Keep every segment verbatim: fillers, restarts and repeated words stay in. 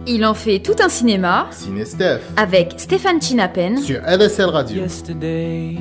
Il en fait tout un cinéma Ciné Steph avec Stéphane Chinapen sur L S L Radio. Yesterday,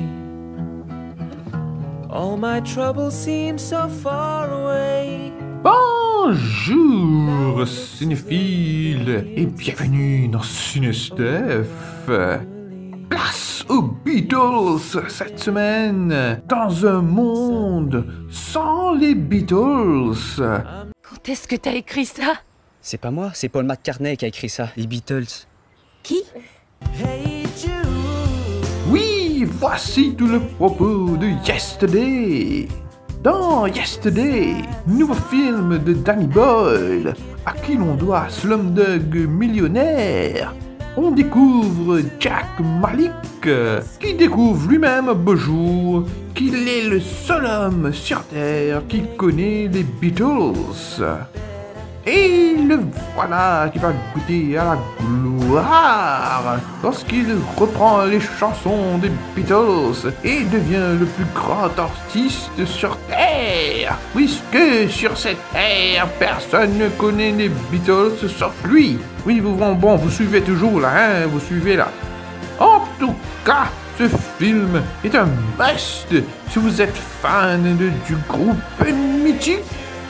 all my troubles seem so far away. Bonjour cinéphiles et bienvenue dans Ciné Steph. Place aux Beatles cette semaine dans un monde sans les Beatles. Quand est-ce que t'as écrit ça? C'est pas moi, c'est Paul McCartney qui a écrit ça, les Beatles. Qui? Hey Jude, Oui, voici tout le propos de Yesterday. Dans Yesterday, nouveau film de Danny Boyle, à qui l'on doit Slumdog Millionnaire, on découvre Jack Malik, qui découvre lui-même un beau jour qu'il est le seul homme sur Terre qui connaît les Beatles. Et le voilà qui va goûter à la gloire lorsqu'il reprend les chansons des Beatles et devient le plus grand artiste sur Terre, puisque sur cette terre, personne ne connaît les Beatles sauf lui. Oui, vous bon, vous suivez toujours là, hein, vous suivez là. En tout cas, ce film est un must si vous êtes fan de, du groupe mythique.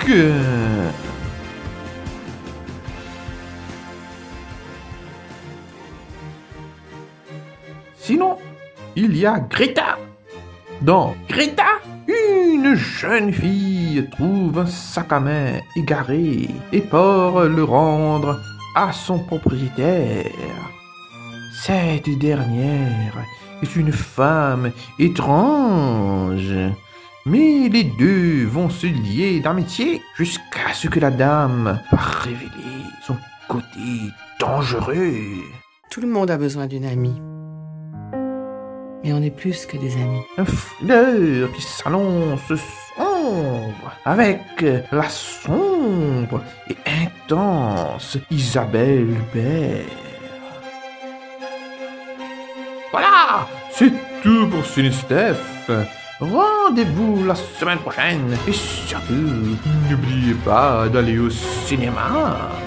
Sinon, il y a Greta. Dans Greta, une jeune fille trouve un sac à main égaré et part le rendre à son propriétaire. Cette dernière est une femme étrange, mais les deux vont se lier d'amitié jusqu'à ce que la dame va révéler son côté dangereux. Tout le monde a besoin d'une amie. Mais on est plus que des amis. Un fleur qui s'annonce sombre, avec la sombre et intense Isabelle Huppert. Voilà, c'est tout pour Ciné Steph. Rendez-vous la semaine prochaine et surtout, n'oubliez pas d'aller au cinéma.